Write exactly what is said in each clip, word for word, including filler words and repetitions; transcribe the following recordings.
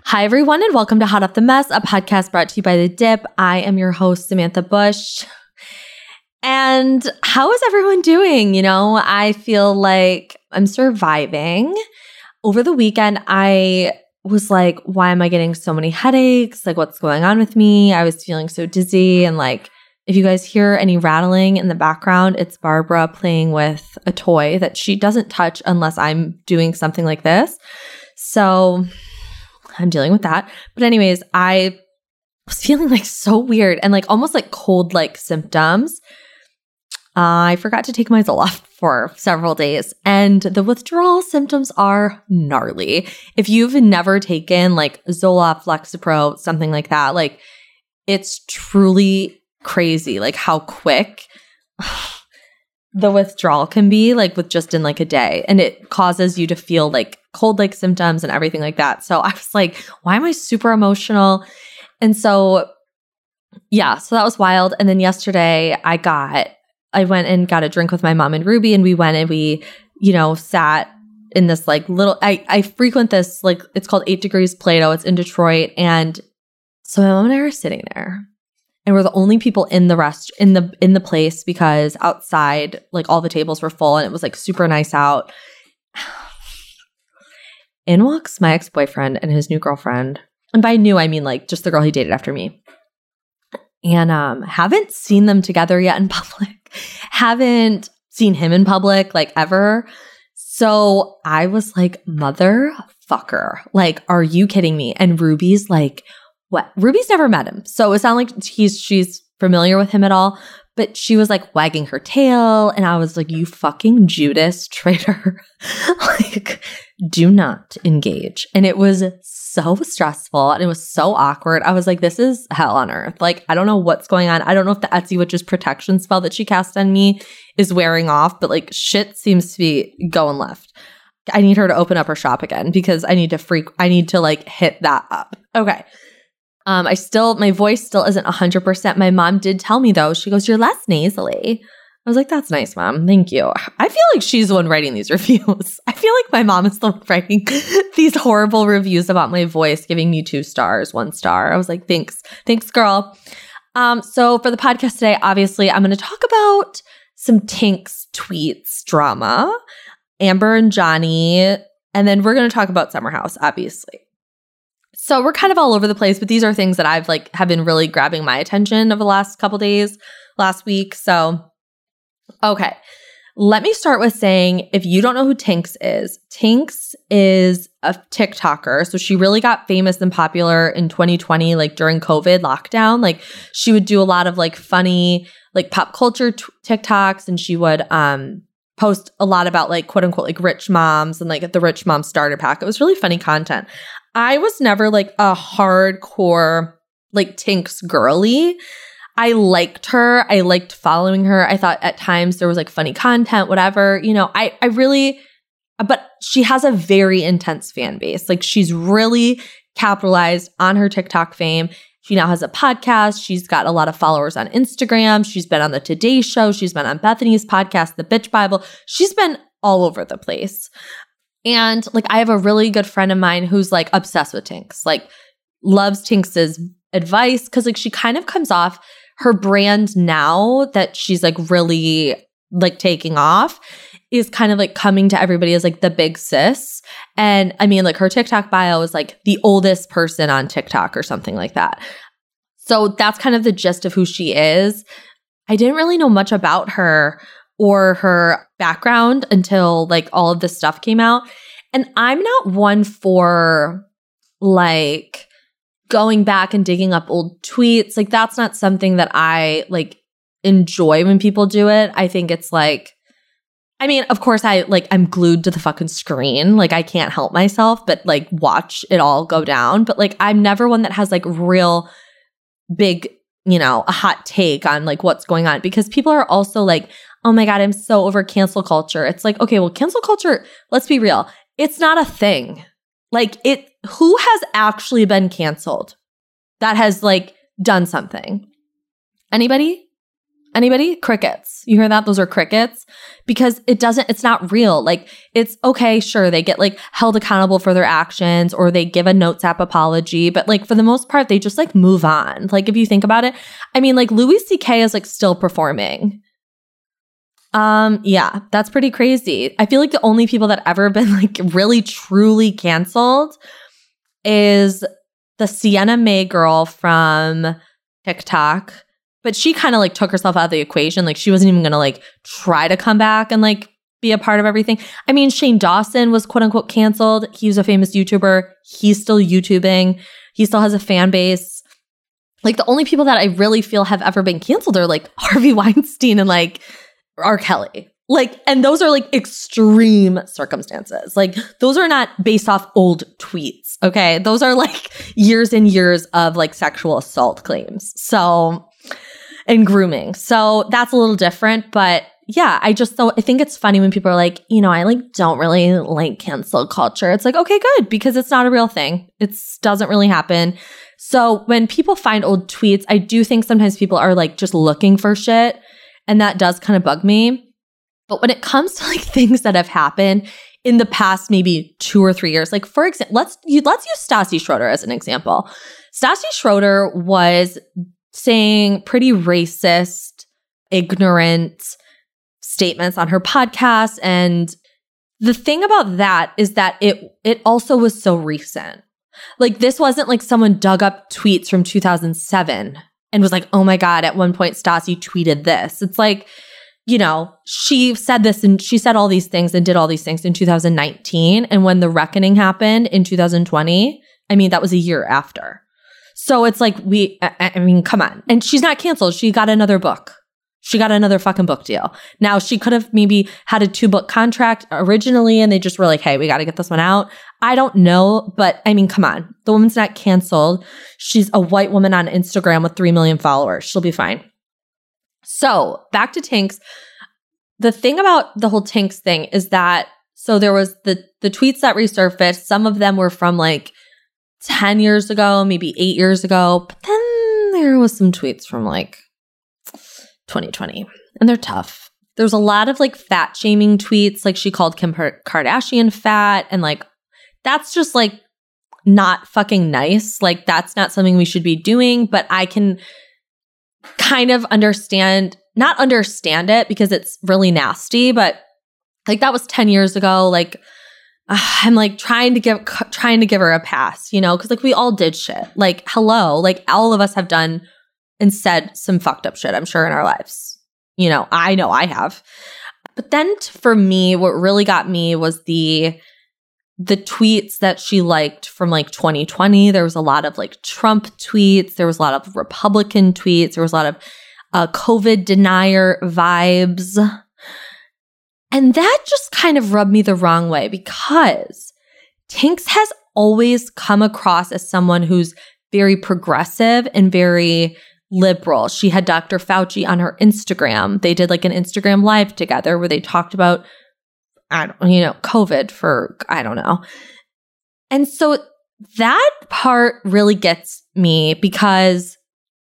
Hi, everyone, and welcome to Hot Off the Mess, a podcast brought to you by The Dip. I am your host, Samantha Bush. And how is everyone doing? You know, I feel like I'm surviving. Over the weekend, I was like, why am I getting so many headaches? Like, what's going on with me? I was feeling so dizzy. And like, if you guys hear any rattling in the background, it's Barbara playing with a toy that she doesn't touch unless I'm doing something like this. So I'm dealing with that. But anyways, I was feeling like so weird and like almost like cold-like symptoms. Uh, I forgot to take my Zoloft for several days, and the withdrawal symptoms are gnarly. If you've never taken like Zoloft, Lexapro, something like that, like it's truly crazy like how quick the withdrawal can be, like with just in like a day. And it causes you to feel like cold-like symptoms and everything like that. So I was like, why am I super emotional? And so, yeah, so that was wild. And then yesterday I got, I went and got a drink with my mom and Ruby, and we went and we, you know, sat in this like little, I, I frequent this, like, it's called Eight Degrees Plato. It's in Detroit. And so my mom and I were sitting there. And we're the only people in the rest in the in the place because outside, like all the tables were full and it was like super nice out. In walks my ex-boyfriend and his new girlfriend. And by new, I mean like just the girl he dated after me. And um, haven't seen them together yet in public. Haven't seen him in public like ever. So I was like, motherfucker. Like, are you kidding me? And Ruby's like, what? Ruby's never met him. So it's not like he's she's familiar with him at all. But she was like wagging her tail. And I was like, you fucking Judas traitor. Like, do not engage. And it was so stressful. And it was so awkward. I was like, this is hell on earth. Like, I don't know what's going on. I don't know if the Etsy Witch's protection spell that she cast on me is wearing off. But like, shit seems to be going left. I need her to open up her shop again because I need to freak. I need to like hit that up. Okay. Um, I still, my voice still isn't one hundred percent. My mom did tell me though, she goes, you're less nasally. I was like, that's nice, Mom. Thank you. I feel like she's the one writing these reviews. I feel like my mom is the one writing these horrible reviews about my voice, giving me two stars, one star. I was like, thanks. Thanks, girl. Um, so for the podcast today, obviously, I'm going to talk about some Tinx tweets drama, Amber and Johnny, and then we're going to talk about Summer House, obviously. So we're kind of all over the place, but these are things that I've like have been really grabbing my attention over the last couple days, last week. So, okay, let me start with saying, if you don't know who Tinx is, Tinx is a TikToker. So she really got famous and popular in twenty twenty, like during COVID lockdown. Like she would do a lot of like funny, like pop culture t- TikToks, and she would um post a lot about like quote unquote like rich moms and like the rich mom starter pack. It was really funny content. I was never like a hardcore like Tinx girly. I liked her. I liked following her. I thought at times there was like funny content, whatever. You know, I I really, but she has a very intense fan base. Like she's really capitalized on her TikTok fame. She now has a podcast. She's got a lot of followers on Instagram. She's been on the Today Show. She's been on Bethany's podcast, The Bitch Bible. She's been all over the place. And like, I have a really good friend of mine who's like obsessed with Tinx, like loves Tinx's advice. Cause like she kind of comes off her brand now that she's like really like taking off is kind of like coming to everybody as like the big sis. And I mean, like her TikTok bio is like the oldest person on TikTok or something like that. So that's kind of the gist of who she is. I didn't really know much about her or her background until like all of this stuff came out. And I'm not one for like going back and digging up old tweets. Like that's not something that I like enjoy when people do it. I think it's like, I mean, of course I like, I'm glued to the fucking screen. Like I can't help myself, but like watch it all go down. But like, I'm never one that has like real big, you know, a hot take on like what's going on, because people are also like, oh my God, I'm so over cancel culture. It's like, okay, well, cancel culture, let's be real. It's not a thing. Like it, who has actually been canceled that has like done something? Anybody? Anybody? Crickets. You hear that? Those are crickets because it doesn't, it's not real. Like it's okay. Sure. They get like held accountable for their actions or they give a Notes app apology. But like for the most part, they just like move on. Like if you think about it, I mean, like Louis C K is like still performing. Um, yeah, that's pretty crazy. I feel like the only people that ever been like really truly canceled is the Sienna May girl from TikTok. But she kind of like took herself out of the equation. Like she wasn't even going to like try to come back and like be a part of everything. I mean, Shane Dawson was quote unquote canceled. He was a famous YouTuber. He's still YouTubing. He still has a fan base. Like the only people that I really feel have ever been canceled are like Harvey Weinstein and like R. Kelly. Like, and those are like extreme circumstances. Like those are not based off old tweets. Okay. Those are like years and years of like sexual assault claims. So, and grooming. So that's a little different. But yeah, I just, so I think it's funny when people are like, you know, I like don't really like cancel culture. It's like, okay, good. Because it's not a real thing. It doesn't really happen. So when people find old tweets, I do think sometimes people are like just looking for shit. And that does kind of bug me. But when it comes to like things that have happened in the past, maybe two or three years, like for example, let's you, let's use Stassi Schroeder as an example. Stassi Schroeder was saying pretty racist, ignorant statements on her podcast, and the thing about that is that it it also was so recent. Like this wasn't like someone dug up tweets from two thousand seven and was like, "Oh my god, at one point Stassi tweeted this." It's like, you know, she said this and she said all these things and did all these things in two thousand nineteen. And when the reckoning happened in two thousand twenty, I mean, that was a year after. So it's like, we, I, I mean, come on. And she's not canceled. She got another book. She got another fucking book deal. Now, she could have maybe had a two book contract originally and they just were like, hey, we got to get this one out. I don't know. But I mean, come on. The woman's not canceled. She's a white woman on Instagram with three million followers. She'll be fine. So back to Tinx. The thing about the whole Tinx thing is that, so there was the the tweets that resurfaced. Some of them were from like ten years ago, maybe eight years ago. But then there was some tweets from like twenty twenty. And they're tough. There's a lot of like fat shaming tweets. Like she called Kim Kardashian fat. And like, that's just like not fucking nice. Like that's not something we should be doing. But I can kind of understand, not understand it because it's really nasty, but like that was ten years ago. Like uh, I'm like trying to give, trying to give her a pass, you know, because like we all did shit. Like, hello, like all of us have done and said some fucked up shit, I'm sure, in our lives. You know, I know I have. But then t- for me, what really got me was the the tweets that she liked from like twenty twenty. There was a lot of like Trump tweets. There was a lot of Republican tweets. There was a lot of uh, COVID denier vibes. And that just kind of rubbed me the wrong way because Tinx has always come across as someone who's very progressive and very liberal. She had Doctor Fauci on her Instagram. They did like an Instagram live together where they talked about, I don't, you know, COVID for, I don't know. And so that part really gets me because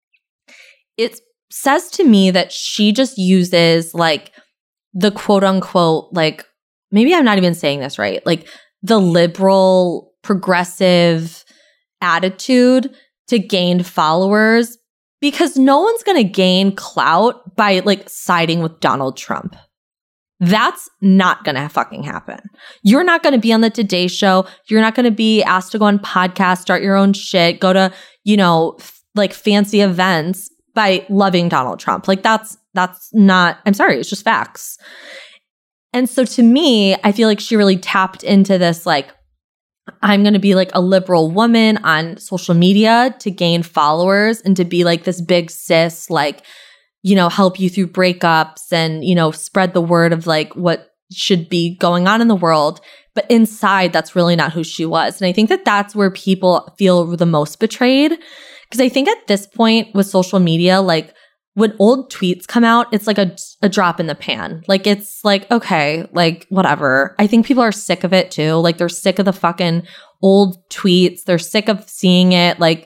it says to me that she just uses like the quote unquote, like, maybe I'm not even saying this right, like the liberal progressive attitude to gain followers because no one's going to gain clout by like siding with Donald Trump. That's not going to fucking happen. You're not going to be on the Today Show. You're not going to be asked to go on podcasts, start your own shit, go to, you know, f- like fancy events by loving Donald Trump. Like that's, that's not, I'm sorry, it's just facts. And so to me, I feel like she really tapped into this, like, I'm going to be like a liberal woman on social media to gain followers and to be like this big sis, like, you know, help you through breakups and, you know, spread the word of like what should be going on in the world. But inside, that's really not who she was. And I think that that's where people feel the most betrayed. Because I think at this point with social media, like when old tweets come out, it's like a, a drop in the pan. Like it's like, okay, like whatever. I think people are sick of it too. Like they're sick of the fucking old tweets. They're sick of seeing it. Like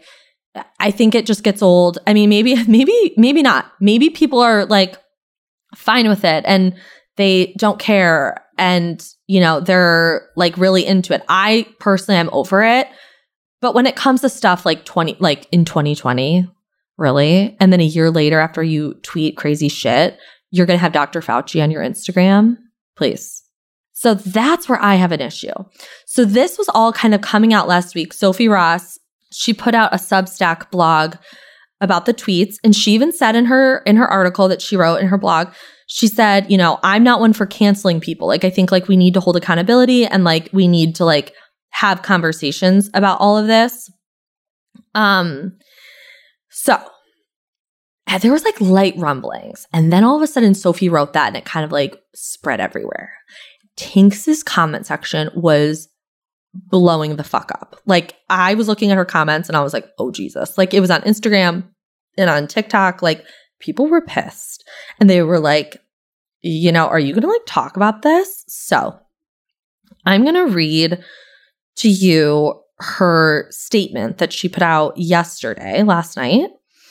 I think it just gets old. I mean, maybe, maybe, maybe not. Maybe people are like fine with it and they don't care and, you know, they're like really into it. I personally am over it. But when it comes to stuff like twenty, like in twenty twenty, really, and then a year later after you tweet crazy shit, you're going to have Doctor Fauci on your Instagram, please. So that's where I have an issue. So this was all kind of coming out last week. Sophie Ross, she put out a Substack blog about the tweets, and she even said in her in her article that she wrote in her blog, she said, you know, I'm not one for canceling people. Like, I think like we need to hold accountability and like we need to like have conversations about all of this. Um, so and there was like light rumblings, and then all of a sudden Sophie wrote that, and it kind of like spread everywhere. Tinx's comment section was blowing the fuck up. Like, I was looking at her comments and I was like, oh Jesus. Like, it was on Instagram and on TikTok. Like, people were pissed. And they were like, you know, are you going to like talk about this? So I'm going to read to you her statement that she put out yesterday, last night.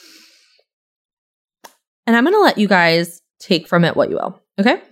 And I'm going to let you guys take from it what you will. Okay?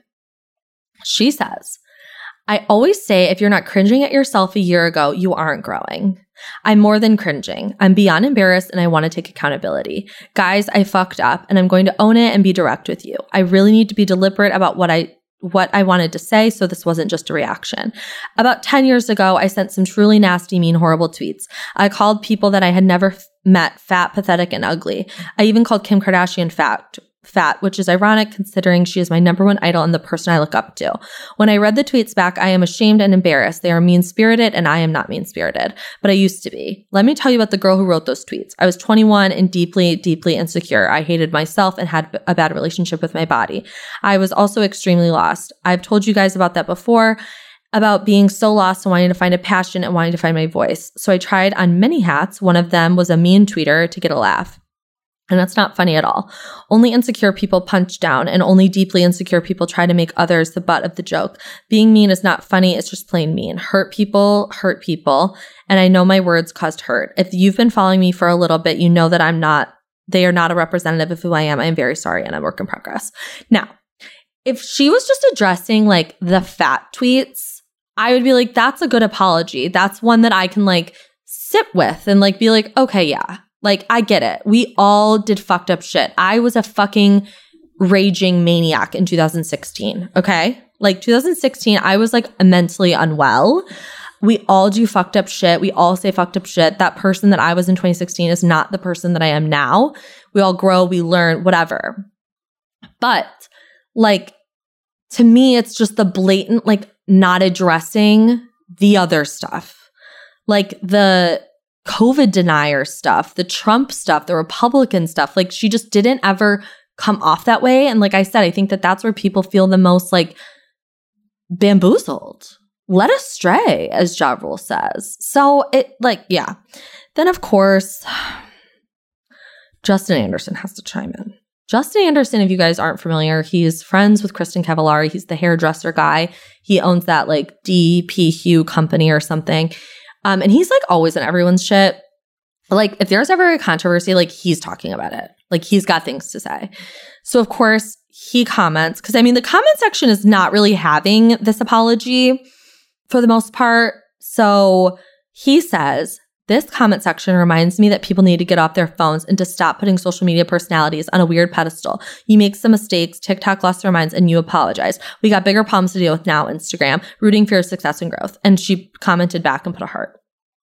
She says, I always say if you're not cringing at yourself a year ago, you aren't growing. I'm more than cringing. I'm beyond embarrassed and I want to take accountability. Guys, I fucked up and I'm going to own it and be direct with you. I really need to be deliberate about what I what I wanted to say, so this wasn't just a reaction. About ten years ago, I sent some truly nasty, mean, horrible tweets. I called people that I had never f- met fat, pathetic, and ugly. I even called Kim Kardashian fat. Fat, which is ironic considering she is my number one idol and the person I look up to. When I read the tweets back, I am ashamed and embarrassed. They are mean-spirited and I am not mean-spirited, but I used to be. Let me tell you about the girl who wrote those tweets. I was twenty-one and deeply, deeply insecure. I hated myself and had a bad relationship with my body. I was also extremely lost. I've told you guys about that before, about being so lost and wanting to find a passion and wanting to find my voice. So I tried on many hats. One of them was a mean tweeter to get a laugh. And that's not funny at all. Only insecure people punch down, and only deeply insecure people try to make others the butt of the joke. Being mean is not funny. It's just plain mean. Hurt people, hurt people. And I know my words caused hurt. If you've been following me for a little bit, you know that I'm not, they are not a representative of who I am. I am very sorry and I'm a work in progress. Now, if she was just addressing like the fat tweets, I would be like, that's a good apology. That's one that I can like sit with and like be like, okay, yeah. Like, I get it. We all did fucked up shit. I was a fucking raging maniac in two thousand sixteen, okay? Like, two thousand sixteen, I was, like, mentally unwell. We all do fucked up shit. We all say fucked up shit. That person that I was in twenty sixteen is not the person that I am now. We all grow, we learn, whatever. But, like, to me, it's just the blatant, like, not addressing the other stuff. Like, the COVID denier stuff, the Trump stuff, the Republican stuff. Like, she just didn't ever come off that way. And like I said, I think that that's where people feel the most like bamboozled, led astray, as Ja Rule says. So it like, yeah. Then of course, Justin Anderson has to chime in. Justin Anderson, if you guys aren't familiar, he's friends with Kristen Cavallari. He's the hairdresser guy. He owns that like D P Hue company or something. Um, and he's like always in everyone's shit. Like if there's ever a controversy, like he's talking about it. Like he's got things to say. So of course he comments, because I mean the comment section is not really having this apology for the most part. So he says, this comment section reminds me that people need to get off their phones and to stop putting social media personalities on a weird pedestal. You make some mistakes, TikTok lost their minds, and you apologize. We got bigger problems to deal with now, Instagram, rooting for your success and growth. And she commented back and put a heart.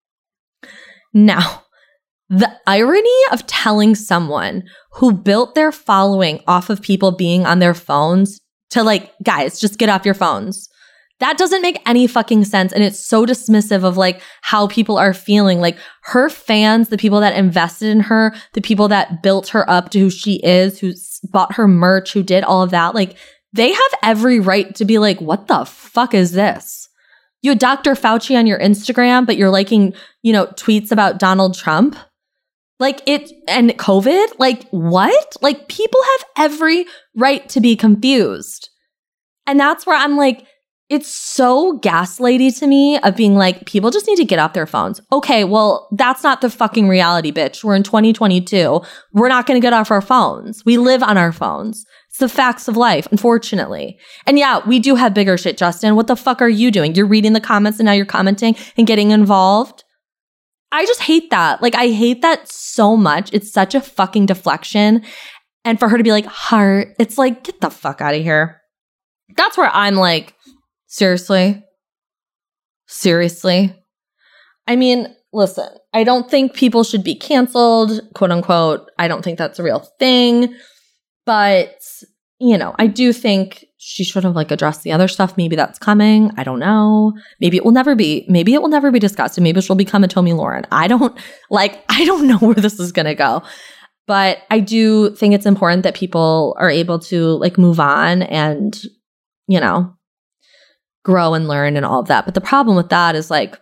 Now, the irony of telling someone who built their following off of people being on their phones to like, guys, just get off your phones. That doesn't make any fucking sense. And it's so dismissive of like how people are feeling. Like her fans, the people that invested in her, the people that built her up to who she is, who bought her merch, who did all of that. Like they have every right to be like, what the fuck is this? You had Doctor Fauci on your Instagram, but you're liking, you know, tweets about Donald Trump. Like it, and COVID, like what? Like people have every right to be confused. And that's where I'm like, it's so gaslighty to me of being like, people just need to get off their phones. Okay, well, that's not the fucking reality, bitch. We're in twenty twenty-two. We're not going to get off our phones. We live on our phones. It's the facts of life, unfortunately. And yeah, we do have bigger shit, Justin. What the fuck are you doing? You're reading the comments and now you're commenting and getting involved. I just hate that. Like, I hate that so much. It's such a fucking deflection. And for her to be like, heart, it's like, get the fuck out of here. That's where I'm like, seriously? Seriously? I mean, listen, I don't think people should be canceled, quote unquote. I don't think that's a real thing. But, you know, I do think she should have like addressed the other stuff. Maybe that's coming. I don't know. Maybe it will never be. Maybe it will never be discussed. And maybe she'll become a Tomi Lahren. I don't like, I don't know where this is going to go. But I do think it's important that people are able to like move on and, you know, grow and learn and all of that. But the problem with that is like,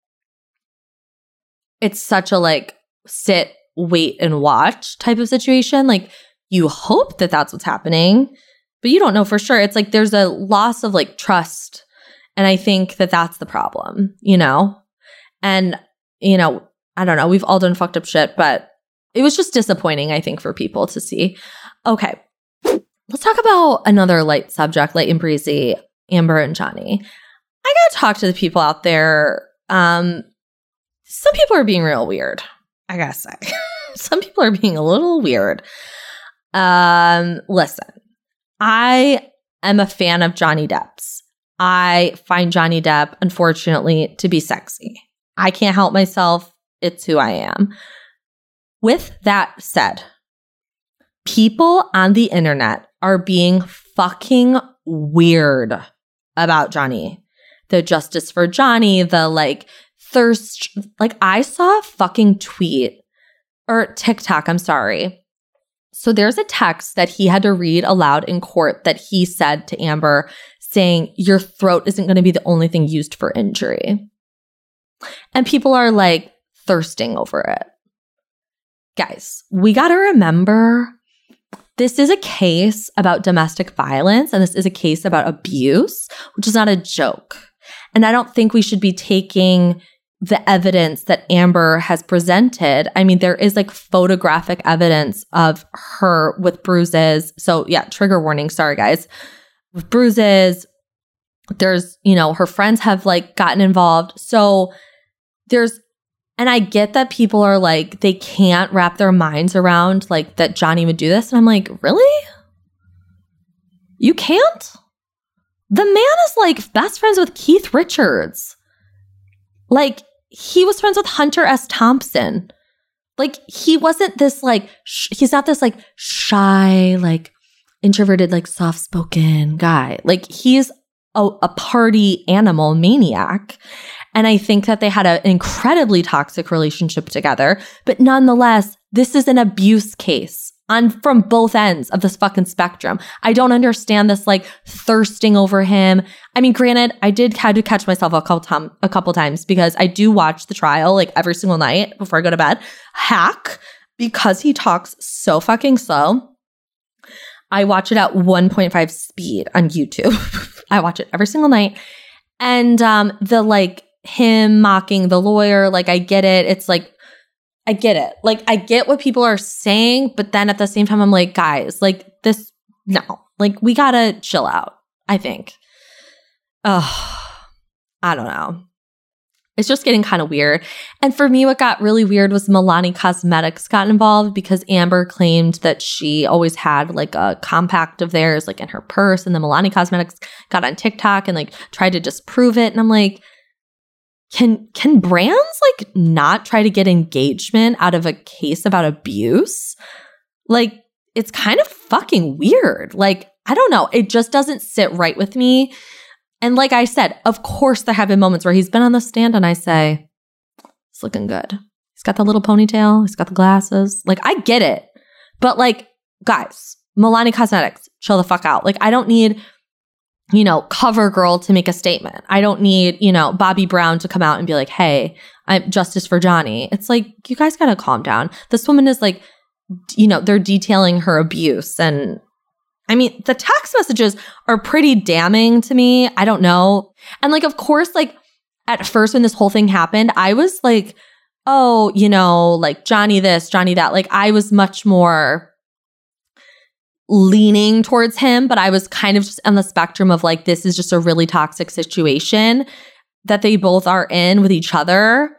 it's such a like sit, wait and watch type of situation. Like, you hope that that's what's happening, but you don't know for sure. It's like there's a loss of like trust. And I think that that's the problem, you know? And, you know, I don't know. We've all done fucked up shit, but it was just disappointing, I think, for people to see. Okay. Let's talk about another light subject, light and breezy, Amber and Johnny. I got to talk to the people out there. Um, some people are being real weird, I gotta say. Some people are being a little weird. Um, listen, I am a fan of Johnny Depp's. I find Johnny Depp, unfortunately, to be sexy. I can't help myself. It's who I am. With that said, people on the internet are being fucking weird about Johnny. The justice for Johnny, the like thirst. Like, I saw a fucking tweet or TikTok, I'm sorry. So there's a text that he had to read aloud in court that he said to Amber saying, your throat isn't going to be the only thing used for injury. And people are like thirsting over it. Guys, we got to remember this is a case about domestic violence and this is a case about abuse, which is not a joke. And I don't think we should be taking the evidence that Amber has presented. I mean, there is like photographic evidence of her with bruises. So yeah, trigger warning. Sorry, guys. With bruises, there's, you know, her friends have like gotten involved. So there's, and I get that people are like, they can't wrap their minds around like that Johnny would do this. And I'm like, really? You can't? The man is like best friends with Keith Richards. Like, he was friends with Hunter S. Thompson. Like, he wasn't this, like, sh- he's not this, like, shy, like, introverted, like, soft-spoken guy. Like, he's a, a party animal maniac. And I think that they had an incredibly toxic relationship together. But nonetheless, this is an abuse case on from both ends of this fucking spectrum. I don't understand this like thirsting over him. I mean, granted, I did had to catch myself a couple time, a couple times because I do watch the trial like every single night before I go to bed. Hack, because he talks so fucking slow. I watch it at one point five speed on YouTube. I watch it every single night. And um, the like him mocking the lawyer, like I get it. It's like, I get it. Like, I get what people are saying, but then at the same time, I'm like, guys, like this, no. Like, we gotta chill out, I think. Ugh, I don't know. It's just getting kind of weird. And for me, what got really weird was Milani Cosmetics got involved because Amber claimed that she always had like a compact of theirs like in her purse. And then Milani Cosmetics got on TikTok and like tried to disprove it. And I'm like, Can can brands like not try to get engagement out of a case about abuse? Like, it's kind of fucking weird. Like, I don't know. It just doesn't sit right with me. And like I said, of course there have been moments where he's been on the stand and I say, it's looking good. He's got the little ponytail. He's got the glasses. Like, I get it. But like, guys, Milani Cosmetics, chill the fuck out. Like, I don't need, you know, CoverGirl to make a statement. I don't need, you know, Bobby Brown to come out and be like, hey, I'm justice for Johnny. It's like, you guys got to calm down. This woman is like, you know, they're detailing her abuse. And I mean, the text messages are pretty damning to me. I don't know. And like, of course, like at first when this whole thing happened, I was like, oh, you know, like Johnny this, Johnny that. Like I was much more leaning towards him, but I was kind of just on the spectrum of like, this is just a really toxic situation that they both are in with each other.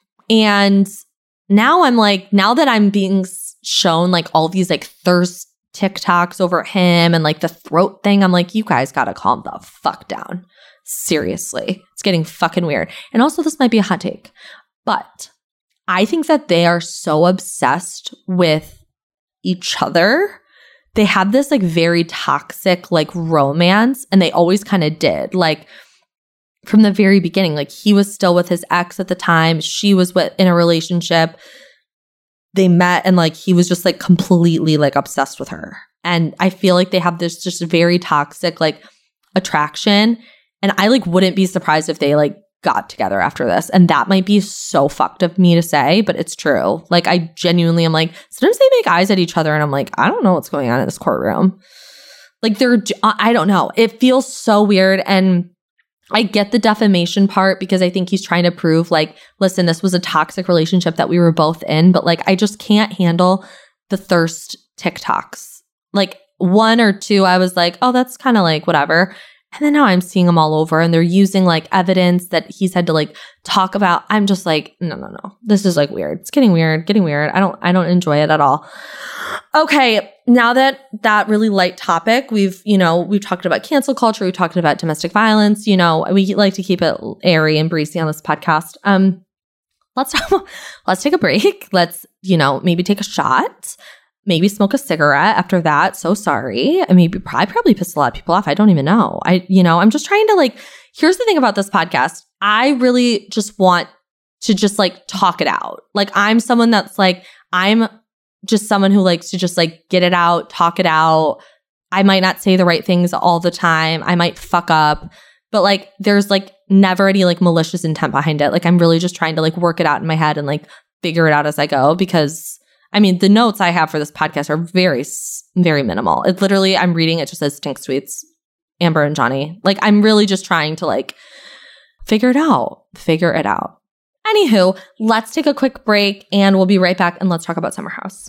And now I'm like, now that I'm being shown like all these like thirst TikToks over him and like the throat thing, I'm like, you guys gotta calm the fuck down. Seriously. It's getting fucking weird. And also, this might be a hot take, but I think that they are so obsessed with each other. They have this like very toxic like romance, and they always kind of did. Like from the very beginning, like he was still with his ex at the time. She was with, in a relationship. They met and like he was just like completely like obsessed with her. And I feel like they have this just very toxic like attraction. And I like wouldn't be surprised if they like got together after this. And that might be so fucked of me to say, but it's true. Like I genuinely am like, sometimes they make eyes at each other and I'm like, I don't know what's going on in this courtroom. Like they're, I don't know. It feels so weird. And I get the defamation part because I think he's trying to prove like, listen, this was a toxic relationship that we were both in, but like, I just can't handle the thirst TikToks. Like one or two, I was like, oh, that's kind of like whatever. And then now I'm seeing them all over and they're using like evidence that he's had to like talk about. I'm just like, no, no, no. This is like weird. It's getting weird, getting weird. I don't, I don't enjoy it at all. Okay. Now that that really light topic, we've, you know, we've talked about cancel culture. We've talked about domestic violence. You know, we like to keep it airy and breezy on this podcast. Um, let's, let's take a break. Let's, you know, maybe take a shot. Maybe smoke a cigarette after that. So sorry. I mean, I probably pissed a lot of people off. I don't even know. I, you know, I'm just trying to like, here's the thing about this podcast. I really just want to just like talk it out. Like I'm someone that's like, I'm just someone who likes to just like get it out, talk it out. I might not say the right things all the time. I might fuck up, but like there's like never any like malicious intent behind it. Like I'm really just trying to like work it out in my head and like figure it out as I go because I mean, the notes I have for this podcast are very, very minimal. It literally, I'm reading, it just says stink tweets, Amber and Johnny. Like, I'm really just trying to like figure it out, figure it out. Anywho, let's take a quick break and we'll be right back and let's talk about Summer House.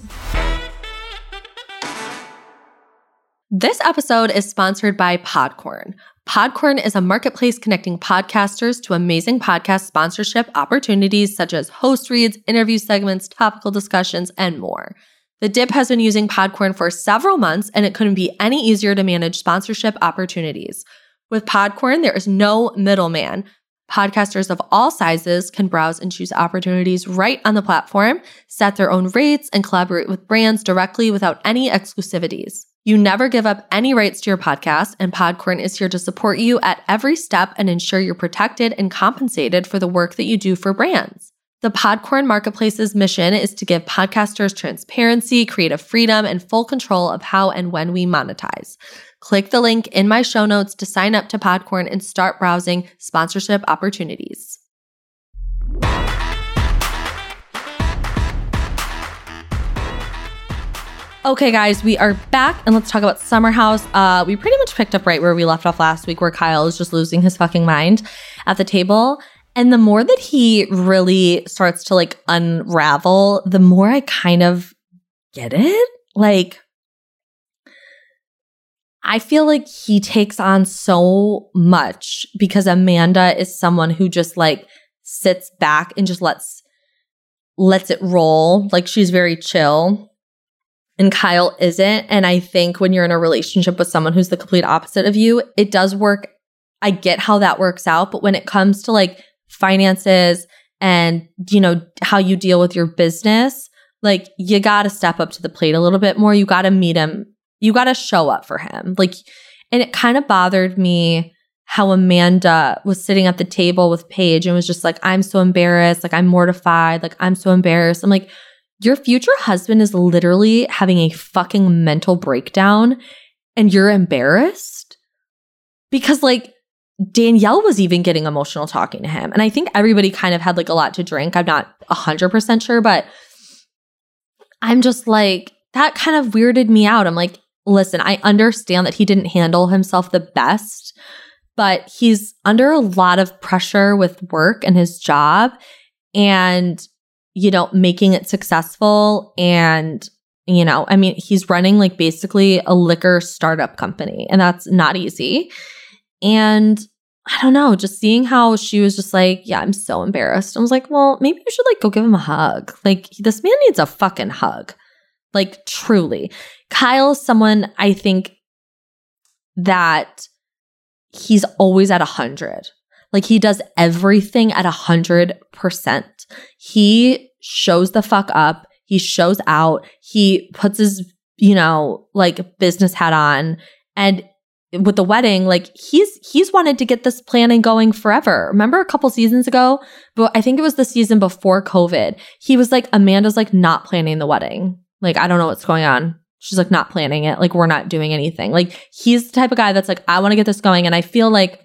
This episode is sponsored by Podcorn. Podcorn is a marketplace connecting podcasters to amazing podcast sponsorship opportunities such as host reads, interview segments, topical discussions, and more. The Dip has been using Podcorn for several months, and it couldn't be any easier to manage sponsorship opportunities. With Podcorn, there is no middleman. Podcasters of all sizes can browse and choose opportunities right on the platform, set their own rates, and collaborate with brands directly without any exclusivities. You never give up any rights to your podcast, and Podcorn is here to support you at every step and ensure you're protected and compensated for the work that you do for brands. The Podcorn Marketplace's mission is to give podcasters transparency, creative freedom, and full control of how and when we monetize. Click the link in my show notes to sign up to Podcorn and start browsing sponsorship opportunities. Okay, guys, we are back and let's talk about Summer House. Uh, we pretty much picked up right where we left off last week, where Kyle is just losing his fucking mind at the table. And the more that he really starts to like unravel, the more I kind of get it. Like, I feel like he takes on so much because Amanda is someone who just like sits back and just lets lets it roll. Like she's very chill. And Kyle isn't. And I think when you're in a relationship with someone who's the complete opposite of you, it does work. I get how that works out. But when it comes to like finances and, you know, how you deal with your business, like you got to step up to the plate a little bit more. You got to meet him. You got to show up for him. Like, and it kind of bothered me how Amanda was sitting at the table with Paige and was just like, I'm so embarrassed. Like, I'm mortified. Like, I'm so embarrassed. I'm like, your future husband is literally having a fucking mental breakdown and you're embarrassed? Because like Danielle was even getting emotional talking to him. And I think everybody kind of had like a lot to drink. I'm not one hundred percent sure, but I'm just like, that kind of weirded me out. I'm like, listen, I understand that he didn't handle himself the best, but he's under a lot of pressure with work and his job and, you know, making it successful. And, you know, I mean, he's running like basically a liquor startup company, and that's not easy. And I don't know, just seeing how she was just like, yeah, I'm so embarrassed. I was like, well, maybe you should like go give him a hug. Like, this man needs a fucking hug. Like, truly. Kyle is someone I think that he's always at a hundred. Like, he does everything at a hundred percent. He shows the fuck up. He shows out. He puts his, you know, like business hat on. And with the wedding, like he's he's wanted to get this planning going forever. Remember a couple seasons ago, but I think it was the season before COVID, he was like, Amanda's like not planning the wedding. Like, I don't know what's going on. She's like not planning it. Like, we're not doing anything. Like, he's the type of guy that's like, I want to get this going. And I feel like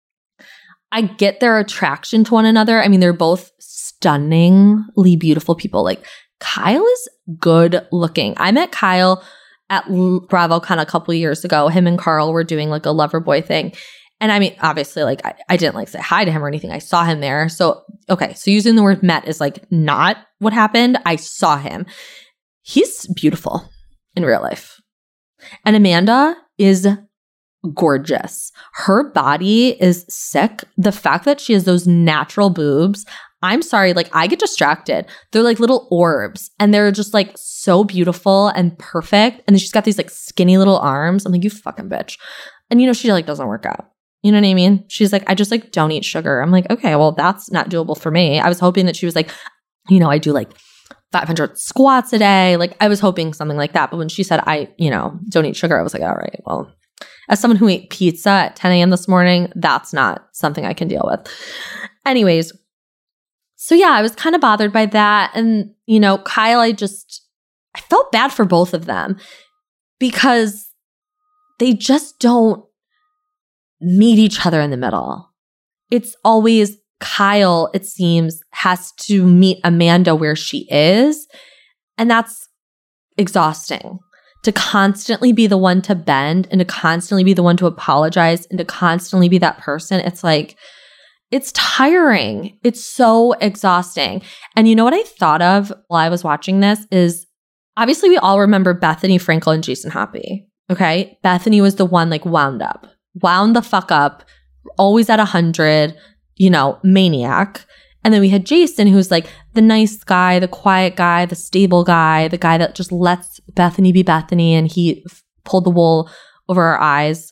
I get their attraction to one another. I mean, they're both stunningly beautiful people. Like, Kyle is good looking. I met Kyle at BravoCon a couple years ago. Him and Carl were doing like a lover boy thing. And I mean, obviously, like I, I didn't like say hi to him or anything. I saw him there. So, okay. So using the word met is like not what happened. I saw him. He's beautiful in real life. And Amanda is gorgeous. Her body is sick. The fact that she has those natural boobs, I'm sorry, like I get distracted. They're like little orbs and they're just like so beautiful and perfect. And then she's got these like skinny little arms. I'm like, you fucking bitch. And you know, she like doesn't work out. You know what I mean? She's like, I just like don't eat sugar. I'm like, okay, well, that's not doable for me. I was hoping that she was like, you know, I do like five hundred squats a day. Like I was hoping something like that. But when she said, I, you know, don't eat sugar, I was like, all right, well, as someone who ate pizza at ten a.m. this morning, that's not something I can deal with. Anyways, so yeah, I was kind of bothered by that. And, you know, Kyle, I just, I felt bad for both of them because they just don't meet each other in the middle. It's always Kyle, it seems, has to meet Amanda where she is. And that's exhausting. To constantly be the one to bend and to constantly be the one to apologize and to constantly be that person. It's like, it's tiring. It's so exhausting. And you know what I thought of while I was watching this is obviously we all remember Bethany Frankel and Jason Hoppy. Okay. Bethany was the one like wound up, wound the fuck up, always at a hundred, you know, maniac. And then we had Jason, who's like the nice guy, the quiet guy, the stable guy, the guy that just lets Bethany be Bethany, and he f- pulled the wool over our eyes.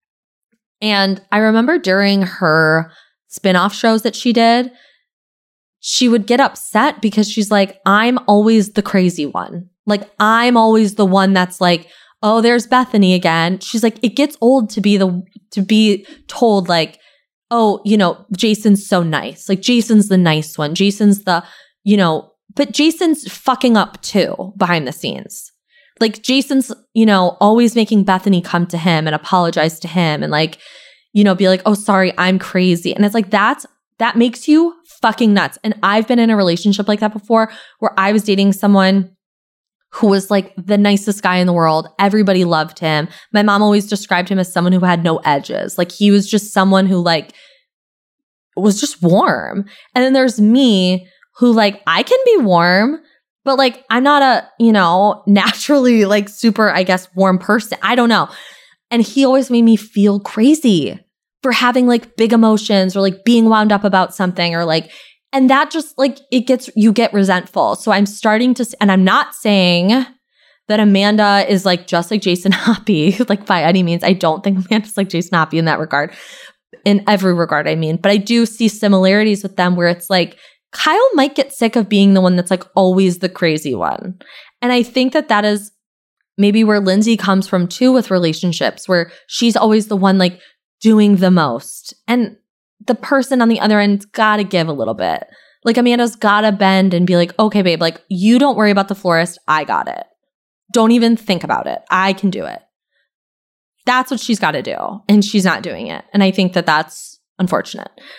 And I remember during her spin-off shows that she did, she would get upset because she's like, I'm always the crazy one. Like, I'm always the one that's like, oh, there's Bethany again. She's like, it gets old to be the to be told like, oh, you know, Jason's so nice. Like, Jason's the nice one. Jason's the, you know, but Jason's fucking up too behind the scenes. Like, Jason's, you know, always making Bethany come to him and apologize to him and like, you know, be like, oh, sorry, I'm crazy. And it's like, that's, that makes you fucking nuts. And I've been in a relationship like that before where I was dating someone who was like the nicest guy in the world. Everybody loved him. My mom always described him as someone who had no edges. Like, he was just someone who like was just warm. And then there's me who like, I can be warm, but like, I'm not a, you know, naturally like super, I guess, warm person. I don't know. And he always made me feel crazy for having like big emotions or like being wound up about something or like, and that just like, it gets, you get resentful. So I'm starting to, and I'm not saying that Amanda is like just like Jason Hoppy, like by any means. I don't think Amanda's like Jason Hoppy in that regard, in every regard, I mean. But I do see similarities with them where it's like, Kyle might get sick of being the one that's like always the crazy one. And I think that that is maybe where Lindsay comes from too with relationships, where she's always the one like doing the most. And the person on the other end's got to give a little bit. Like, Amanda's got to bend and be like, okay, babe, like, you don't worry about the florist. I got it. Don't even think about it. I can do it. That's what she's got to do. And she's not doing it. And I think that that's unfortunate.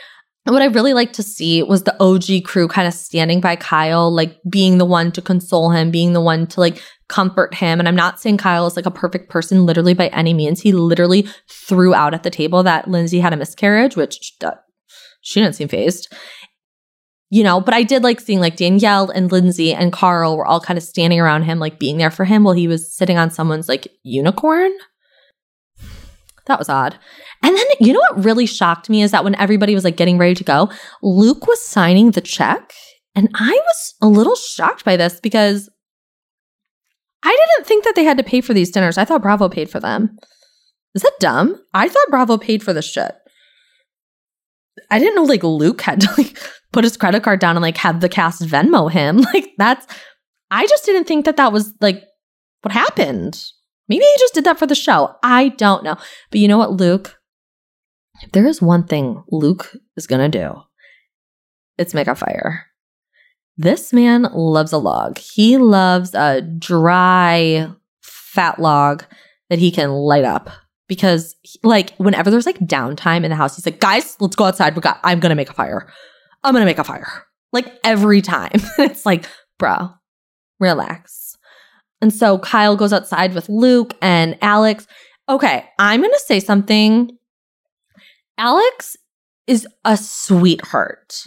what I really liked to see was the O G crew kind of standing by Kyle, like being the one to console him, being the one to like comfort him. And I'm not saying Kyle is like a perfect person literally by any means. He literally threw out at the table that Lindsay had a miscarriage, which uh, she didn't seem fazed. You know, but I did like seeing like Danielle and Lindsay and Carl were all kind of standing around him, like being there for him while he was sitting on someone's like unicorn. That was odd. And then, you know what really shocked me is that when everybody was like getting ready to go, Luke was signing the check. And I was a little shocked by this because I didn't think that they had to pay for these dinners. I thought Bravo paid for them. Is that dumb? I thought Bravo paid for this shit. I didn't know like Luke had to like put his credit card down and like have the cast Venmo him. Like that's, I just didn't think that that was like what happened. Maybe he just did that for the show. I don't know. But you know what, Luke? If there is one thing Luke is going to do, it's make a fire. This man loves a log. He loves a dry, fat log that he can light up. Because, like, whenever there's, like, downtime in the house, he's like, guys, let's go outside. We got, I'm going to make a fire. I'm going to make a fire. Like, every time. It's like, bro, relax. And so Kyle goes outside with Luke and Alex. Okay, I'm going to say something. Alex is a sweetheart.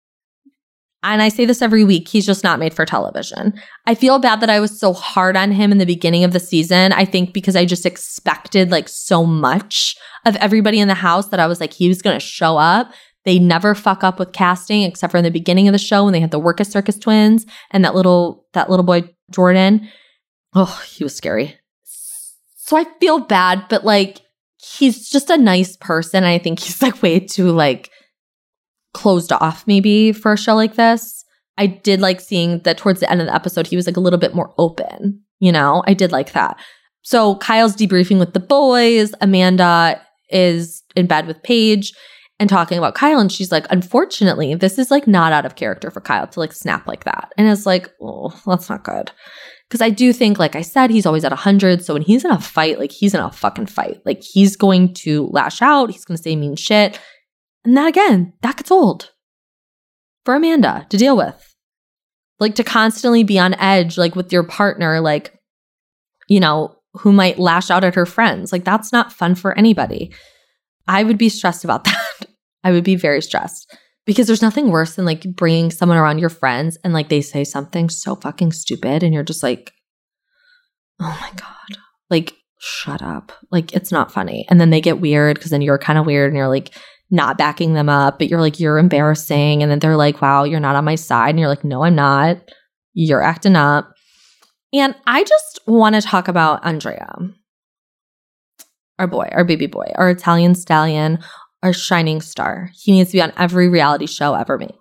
And I say this every week. He's just not made for television. I feel bad that I was so hard on him in the beginning of the season. I think because I just expected like so much of everybody in the house that I was like, he was going to show up. They never fuck up with casting except for in the beginning of the show when they had the Workus Circus twins and that little that little boy, Jordan. Oh, he was scary. So I feel bad, but like he's just a nice person. And I think he's like way too like closed off maybe for a show like this. I did like seeing that towards the end of the episode, he was like a little bit more open, you know? I did like that. So Kyle's debriefing with the boys. Amanda is in bed with Paige and talking about Kyle. And she's like, unfortunately, this is like not out of character for Kyle to like snap like that. And it's like, oh, that's not good. Because I do think, like I said, he's always at one hundred. So when he's in a fight, like he's in a fucking fight. Like he's going to lash out. He's going to say mean shit. And that, again, that gets old for Amanda to deal with. Like, to constantly be on edge, like, with your partner, like, you know, who might lash out at her friends. Like, that's not fun for anybody. I would be stressed about that. I would be very stressed. Because there's nothing worse than, like, bringing someone around your friends and, like, they say something so fucking stupid and you're just like, oh, my God. Like, shut up. Like, it's not funny. And then they get weird because then you're kind of weird and you're, like, not backing them up, but you're like, you're embarrassing. And then they're like, wow, you're not on my side. And you're like, no, I'm not. You're acting up. And I just want to talk about Andrea, our boy, our baby boy, our Italian stallion, our shining star. He needs to be on every reality show ever made.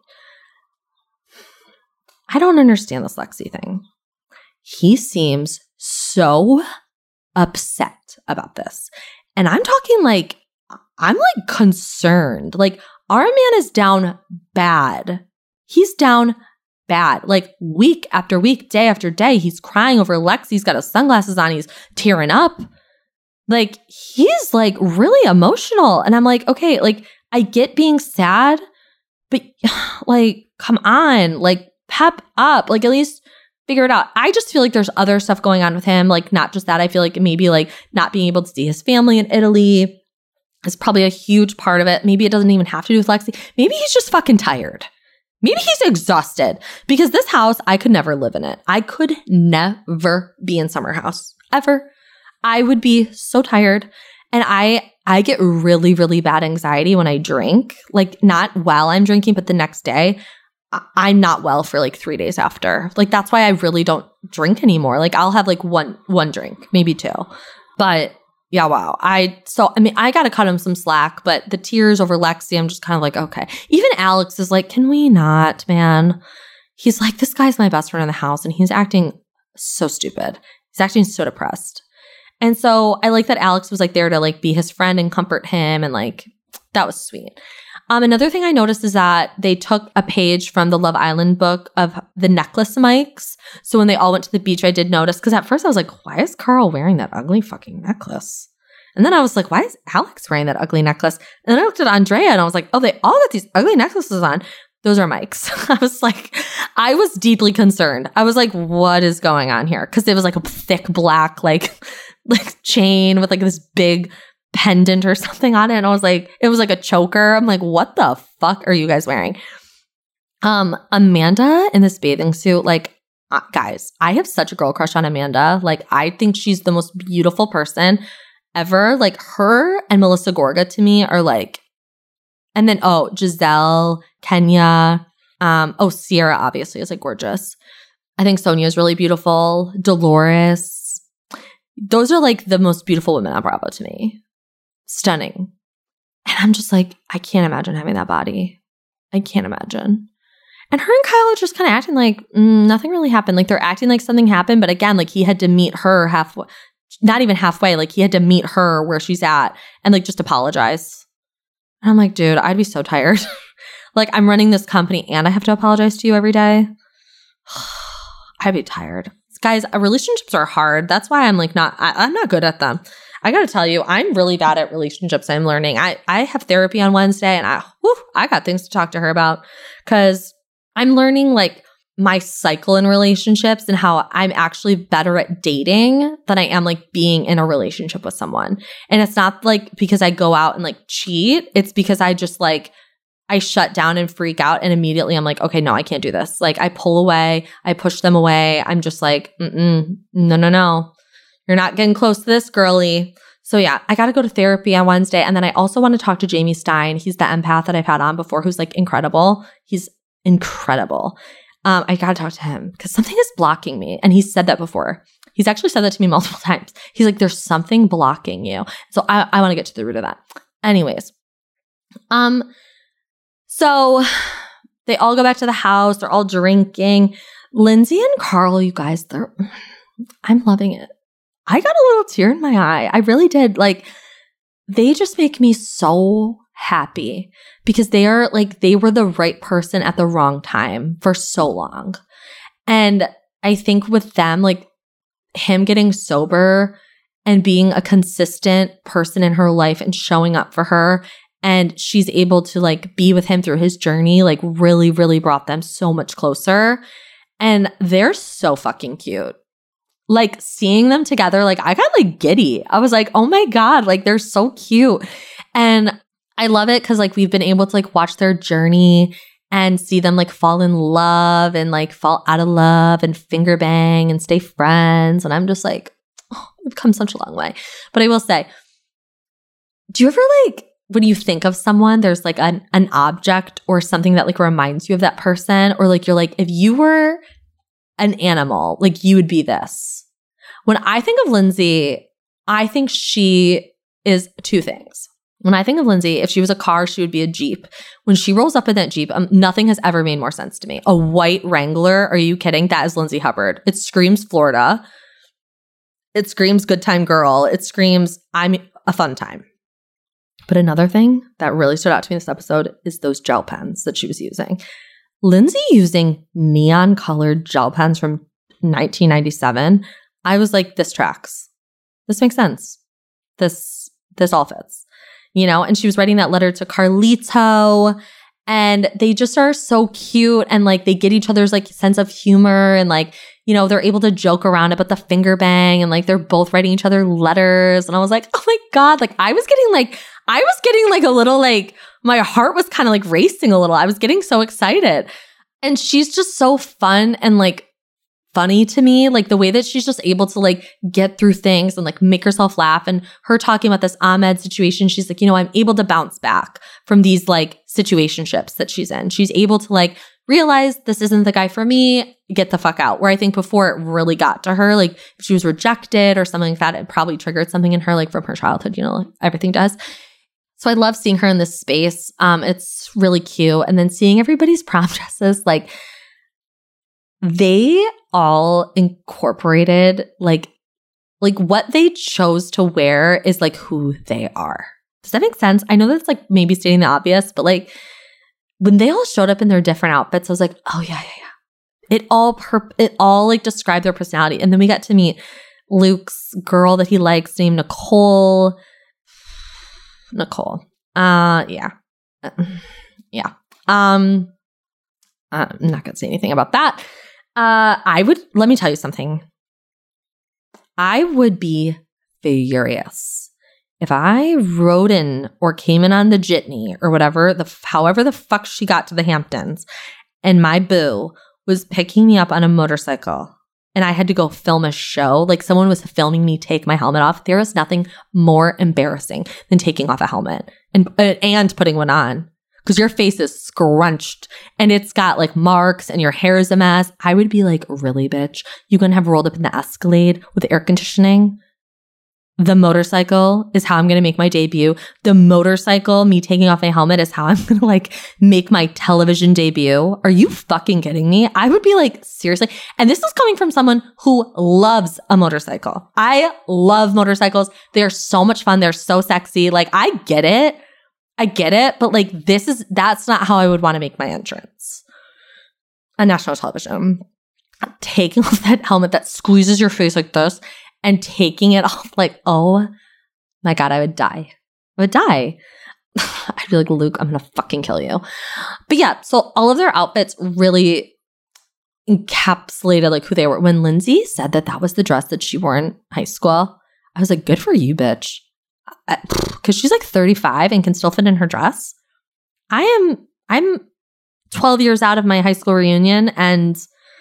I don't understand this Lexi thing. He seems so upset about this. And I'm talking like, I'm like concerned. Like, our man is down bad. He's down bad. Like, week after week, day after day, he's crying over Lex. He's got his sunglasses on. He's tearing up. Like, he's like really emotional. And I'm like, okay, like, I get being sad, but like, come on, like, pep up. Like, at least figure it out. I just feel like there's other stuff going on with him. Like, not just that. I feel like maybe like not being able to see his family in Italy is probably a huge part of it. Maybe it doesn't even have to do with Lexi. Maybe he's just fucking tired. Maybe he's exhausted because this house, I could never live in it. I could never be in Summer House ever. I would be so tired. And I I get really, really bad anxiety when I drink. Like, not while I'm drinking, but the next day. I- I'm not well for like three days after. Like, that's why I really don't drink anymore. Like, I'll have like one one drink, maybe two. But yeah, wow. I so I mean, I gotta cut him some slack, but the tears over Lexi, I'm just kind of like, okay. Even Alex is like, can we not, man? He's like, this guy's my best friend in the house, and he's acting so stupid. He's acting so depressed. And so I like that Alex was like there to like be his friend and comfort him, and like that was sweet. Um, another thing I noticed is that they took a page from the Love Island book of the necklace mics. So when they all went to the beach, I did notice, because at first I was like, why is Carl wearing that ugly fucking necklace? And then I was like, why is Alex wearing that ugly necklace? And then I looked at Andrea and I was like, oh, they all got these ugly necklaces on. Those are Mike's. I was like, I was deeply concerned. I was like, what is going on here? Because it was like a thick black like like chain with like this big pendant or something on it. And I was like, it was like a choker. I'm like, what the fuck are you guys wearing? Um, Amanda in this bathing suit, like, uh, guys, I have such a girl crush on Amanda. Like, I think she's the most beautiful person ever. Like, her and Melissa Gorga to me are like, and then, oh, Giselle, Kenya, um, oh, Sierra obviously is like gorgeous. I think Sonia is really beautiful. Dolores. Those are like the most beautiful women on Bravo to me. Stunning. And I'm just like, I can't imagine having that body. I can't imagine. And her and Kyle are just kind of acting like mm, nothing really happened. Like they're acting like something happened. But again, like he had to meet her halfway, not even halfway. Like he had to meet her where she's at and like just apologize. And I'm like, dude, I'd be so tired. Like I'm running this company and I have to apologize to you every day. I'd be tired. Guys, relationships are hard. That's why I'm like not, I, I'm not good at them. I got to tell you, I'm really bad at relationships. I'm learning. I, I have therapy on Wednesday and I, whew, I got things to talk to her about because I'm learning like my cycle in relationships and how I'm actually better at dating than I am like being in a relationship with someone. And it's not like because I go out and like cheat. It's because I just like, I shut down and freak out and immediately I'm like, okay, no, I can't do this. Like I pull away, I push them away. I'm just like, mm-mm, no, no, no. You're not getting close to this, girly. So yeah, I got to go to therapy on Wednesday. And then I also want to talk to Jamie Stein. He's the empath that I've had on before who's like incredible. He's incredible. Um, I got to talk to him because something is blocking me. And he's said that before. He's actually said that to me multiple times. He's like, there's something blocking you. So I, I want to get to the root of that. Anyways, um, so they all go back to the house. They're all drinking. Lindsay and Carl, you guys, they're, I'm loving it. I got a little tear in my eye. I really did. Like, they just make me so happy because they are like, they were the right person at the wrong time for so long. And I think with them, like him getting sober and being a consistent person in her life and showing up for her, and she's able to like be with him through his journey, like really, really brought them so much closer. And they're so fucking cute. Like seeing them together, like I got like giddy. I was like, oh my God, like they're so cute. And I love it because like we've been able to like watch their journey and see them like fall in love and like fall out of love and finger bang and stay friends. And I'm just like, oh, we've come such a long way. But I will say, do you ever like, when you think of someone, there's like an, an object or something that like reminds you of that person? Or like you're like, if you were an animal, like you would be this. When I think of Lindsay, I think she is two things. When I think of Lindsay, if she was a car, she would be a Jeep. When she rolls up in that Jeep, um, nothing has ever made more sense to me. A white Wrangler? Are you kidding? That is Lindsay Hubbard. It screams Florida. It screams good time girl. It screams I'm a fun time. But another thing that really stood out to me in this episode is those gel pens that she was using. Lindsay using neon colored gel pens from nineteen ninety-seven. I was like, this tracks. This makes sense. This, this all fits, you know? And she was writing that letter to Carlito and they just are so cute. And like, they get each other's like sense of humor and like, you know, they're able to joke around about the finger bang and like, they're both writing each other letters. And I was like, oh my God, like I was getting like, I was getting like a little like, my heart was kind of like racing a little. I was getting so excited. And she's just so fun and like funny to me. Like the way that she's just able to like get through things and like make herself laugh. And her talking about this Ahmed situation, she's like, you know, I'm able to bounce back from these like situationships that she's in. She's able to like realize this isn't the guy for me, get the fuck out. Where I think before it really got to her, like if she was rejected or something like that, it probably triggered something in her like from her childhood, you know, like everything does. So I love seeing her in this space. Um, it's really cute. And then seeing everybody's prom dresses, like they all incorporated like, like what they chose to wear is like who they are. Does that make sense? I know that's like maybe stating the obvious, but like when they all showed up in their different outfits, I was like, oh yeah, yeah, yeah. It all, perp- it all like described their personality. And then we got to meet Luke's girl that he likes named Nicole. Nicole. Uh, yeah. Yeah. Um, I'm not going to say anything about that. Uh, I would, let me tell you something. I would be furious if I rode in or came in on the jitney or whatever, the however the fuck she got to the Hamptons, and my boo was picking me up on a motorcycle and I had to go film a show. Like someone was filming me take my helmet off. There was nothing more embarrassing than taking off a helmet and uh, and putting one on. Because your face is scrunched and it's got like marks and your hair is a mess. I would be like, really, bitch? You gonna have rolled up in the Escalade with air conditioning? The motorcycle is how I'm gonna make my debut. The motorcycle, me taking off my helmet, is how I'm gonna like make my television debut. Are you fucking kidding me? I would be like, seriously? And this is coming from someone who loves a motorcycle. I love motorcycles. They're so much fun. They're so sexy. Like, I get it. I get it, but like this is, that's not how I would want to make my entrance on national television. Taking off that helmet that squeezes your face like this and taking it off like, oh my God, I would die. I would die. I'd be like, Luke, I'm going to fucking kill you. But yeah, so all of their outfits really encapsulated like who they were. When Lindsay said that that was the dress that she wore in high school, I was like, good for you, bitch. Because she's like thirty-five and can still fit in her dress. I am, I'm twelve years out of my high school reunion, and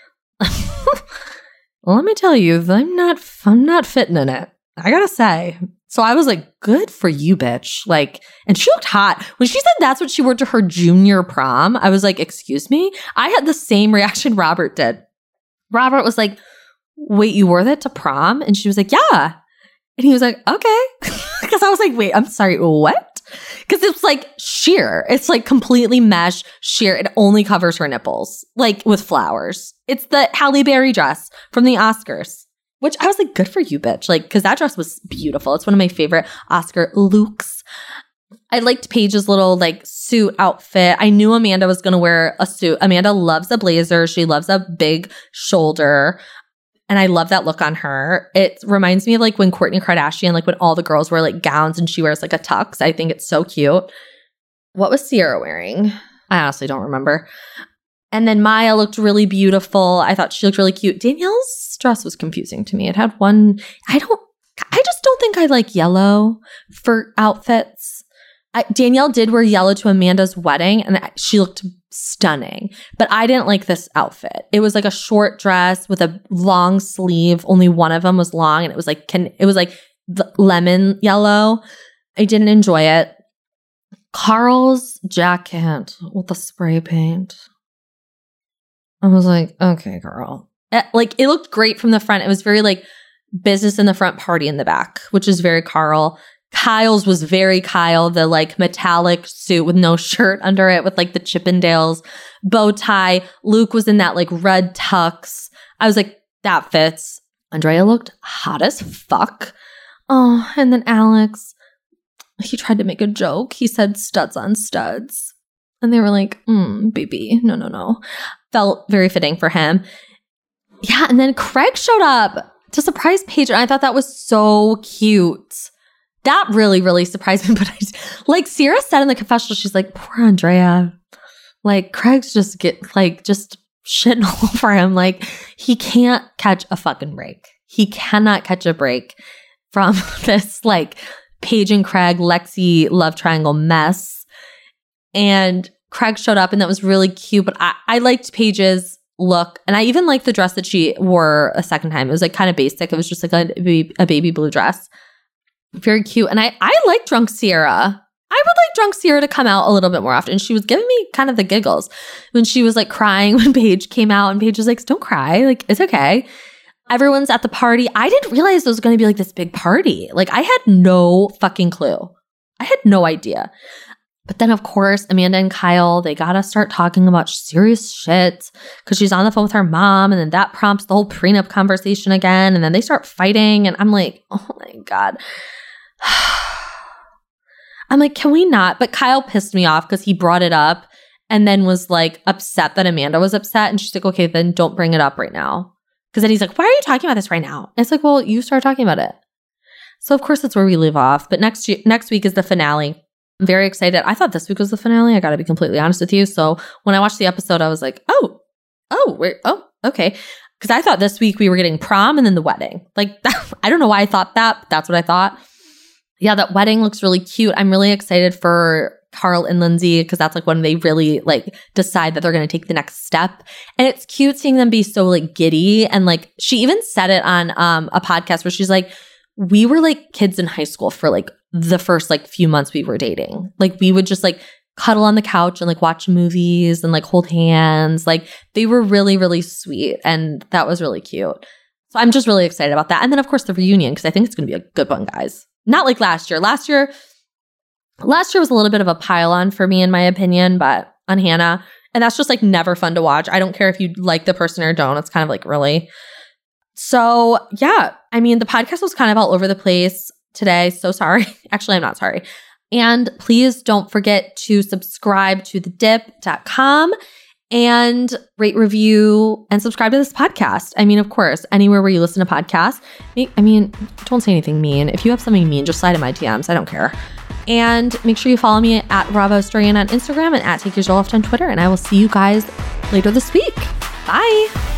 let me tell you, I'm not, I'm not fitting in it. I gotta say. So I was like, good for you, bitch. Like, and she looked hot. When she said that's what she wore to her junior prom, I was like, excuse me? I had the same reaction Robert did. Robert was like, wait, you wore that to prom? And she was like, yeah. And he was like, okay. Because I was like, wait, I'm sorry, what? Because it's like sheer. It's like completely mesh sheer. It only covers her nipples, like with flowers. It's the Halle Berry dress from the Oscars, which I was like, good for you, bitch. Like, because that dress was beautiful. It's one of my favorite Oscar looks. I liked Paige's little like suit outfit. I knew Amanda was going to wear a suit. Amanda loves a blazer. She loves a big shoulder. And I love that look on her. It reminds me of like when Kourtney Kardashian, like when all the girls wear like gowns and she wears like a tux. I think it's so cute. What was Ciara wearing? I honestly don't remember. And then Maya looked really beautiful. I thought she looked really cute. Danielle's dress was confusing to me. It had one, I don't, I just don't think I like yellow for outfits. I, Danielle did wear yellow to Amanda's wedding and she looked stunning, but I didn't like this outfit. It was like a short dress with a long sleeve. Only one of them was long and it was like, can, it was like the lemon yellow. I didn't enjoy it. Carl's jacket with the spray paint. I was like, okay, girl. It, like it looked great from the front. It was very like business in the front, party in the back, which is very Carl. Kyle's was very Kyle, the like metallic suit with no shirt under it with like the Chippendales bow tie. Luke was in that like red tux. I was like, that fits. Andrea looked hot as fuck. Oh, and then Alex, he tried to make a joke. He said studs on studs. And they were like, mm, baby, no, no, no. Felt very fitting for him. Yeah, and then Craig showed up to surprise Paige. And I thought that was so cute. That really, really surprised me. But I, like Ciara said in the confessional, she's like, poor Andrea. Like Craig's just get like just shitting all over him. Like he can't catch a fucking break. He cannot catch a break from this like Paige and Craig, Lexi love triangle mess. And Craig showed up and that was really cute. But I, I liked Paige's look. And I even liked the dress that she wore a second time. It was like kind of basic. It was just like a, a baby blue dress. Very cute. And I, I like drunk Ciara. I would like drunk Ciara to come out a little bit more often. She was giving me kind of the giggles when she was like crying when Paige came out and Paige was like, don't cry. Like, it's okay. Everyone's at the party. I didn't realize it was going to be like this big party. Like I had no fucking clue. I had no idea. But then of course, Amanda and Kyle, they got to start talking about serious shit because she's on the phone with her mom. And then that prompts the whole prenup conversation again. And then they start fighting. And I'm like, oh my God. I'm like, can we not? But Kyle pissed me off because he brought it up and then was like upset that Amanda was upset. And she's like, okay, then don't bring it up right now. Because then he's like, why are you talking about this right now? And it's like, well, you start talking about it. So of course that's where we leave off. But next next week is the finale. I'm very excited. I thought this week was the finale. I got to be completely honest with you. So when I watched the episode, I was like, oh, oh, wait, oh, okay. Because I thought this week we were getting prom and then the wedding. Like, that, I don't know why I thought that, but that's what I thought. Yeah, that wedding looks really cute. I'm really excited for Carl and Lindsay because that's like when they really like decide that they're going to take the next step. And it's cute seeing them be so like giddy. And like she even said it on um, a podcast where she's like, we were like kids in high school for like the first like few months we were dating. Like we would just like cuddle on the couch and like watch movies and like hold hands. Like they were really, really sweet. And that was really cute. So I'm just really excited about that. And then of course the reunion, because I think it's going to be a good one, guys. Not like last year. Last year, last year was a little bit of a pile on for me in my opinion, but on Hannah. And that's just like never fun to watch. I don't care if you like the person or don't. It's kind of like really. So yeah, I mean, the podcast was kind of all over the place today. So sorry. Actually, I'm not sorry. And please don't forget to subscribe to the dip dot com and rate, review, and subscribe to this podcast. I mean, of course, anywhere where you listen to podcasts. I mean, don't say anything mean. If you have something mean, just slide in my D Ms. I don't care. And make sure you follow me at Rava Astorian on Instagram and at Take Your Soul Left on Twitter. And I will see you guys later this week. Bye.